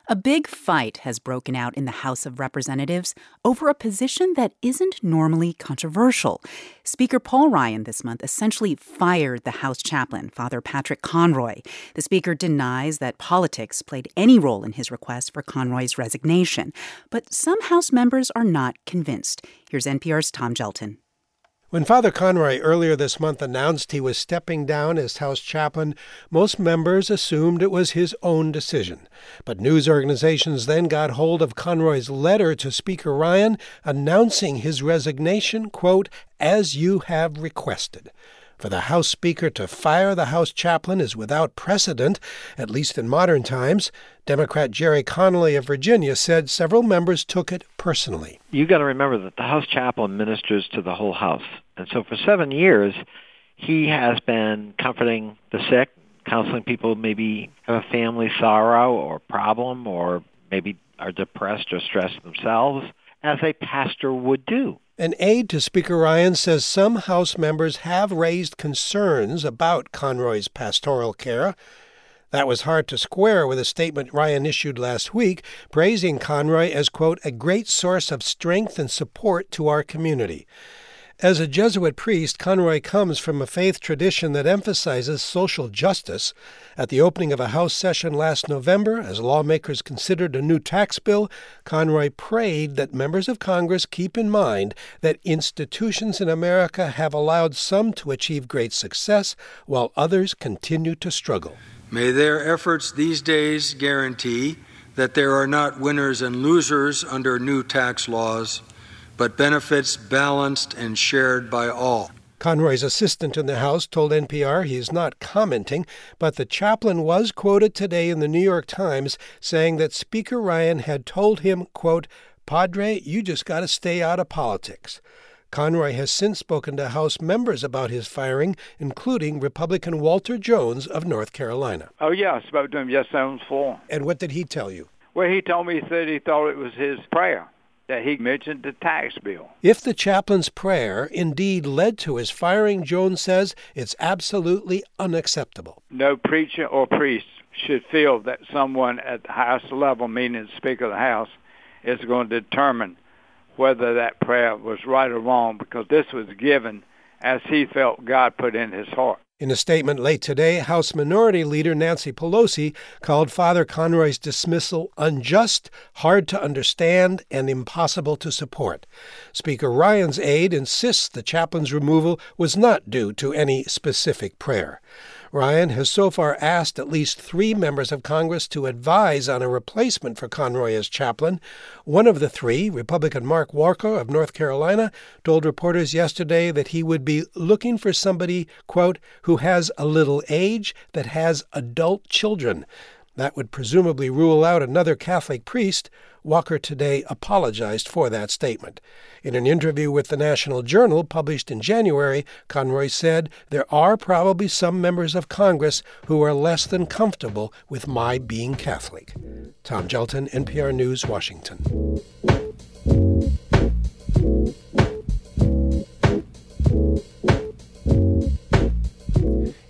A big fight has broken out in the House of Representatives over a position that isn't normally controversial. Speaker Paul Ryan this month essentially fired the House chaplain, Father Patrick Conroy. The speaker denies that politics played any role in his request for Conroy's resignation. But some House members are not convinced. Here's NPR's Tom Gelton. When Father Conroy earlier this month announced he was stepping down as House chaplain, most members assumed it was his own decision. But news organizations then got hold of Conroy's letter to Speaker Ryan announcing his resignation, quote, "as you have requested." For the House Speaker to fire the House chaplain is without precedent, at least in modern times. Democrat Jerry Connolly of Virginia said several members took it personally. You got to remember that the House chaplain ministers to the whole House. And so for 7 years, he has been comforting the sick, counseling people who maybe have a family sorrow or problem or maybe are depressed or stressed themselves, as a pastor would do. An aide to Speaker Ryan says some House members have raised concerns about Conroy's pastoral care. That was hard to square with a statement Ryan issued last week, praising Conroy as, quote, "a great source of strength and support to our community." As a Jesuit priest, Conroy comes from a faith tradition that emphasizes social justice. At the opening of a House session last November, as lawmakers considered a new tax bill, Conroy prayed that members of Congress keep in mind that institutions in America have allowed some to achieve great success while others continue to struggle. May their efforts these days guarantee that there are not winners and losers under new tax laws, but benefits balanced and shared by all. Conroy's assistant in the House told NPR he's not commenting, but the chaplain was quoted today in the New York Times saying that Speaker Ryan had told him, quote, "Padre, you just got to stay out of politics." Conroy has since spoken to House members about his firing, including Republican Walter Jones of North Carolina. Oh, yeah, I spoke to him yesterday on the floor. And what did he tell you? Well, he told me, he said he thought it was his prayer that he mentioned the tax bill. If the chaplain's prayer indeed led to his firing, Jones says it's absolutely unacceptable. No preacher or priest should feel that someone at the highest level, meaning the Speaker of the House, is going to determine whether that prayer was right or wrong, because this was given as he felt God put in his heart. In a statement late today, House Minority Leader Nancy Pelosi called Father Conroy's dismissal unjust, hard to understand, and impossible to support. Speaker Ryan's aide insists the chaplain's removal was not due to any specific prayer. Ryan has so far asked at least 3 members of Congress to advise on a replacement for Conroy as chaplain. One of the 3, Republican Mark Walker of North Carolina, told reporters yesterday that he would be looking for somebody, quote, "who has a little age, that has adult children." That would presumably rule out another Catholic priest. Walker today apologized for that statement. In an interview with the National Journal published in January, Conroy said, "There are probably some members of Congress who are less than comfortable with my being Catholic." Tom Gelton, NPR News, Washington.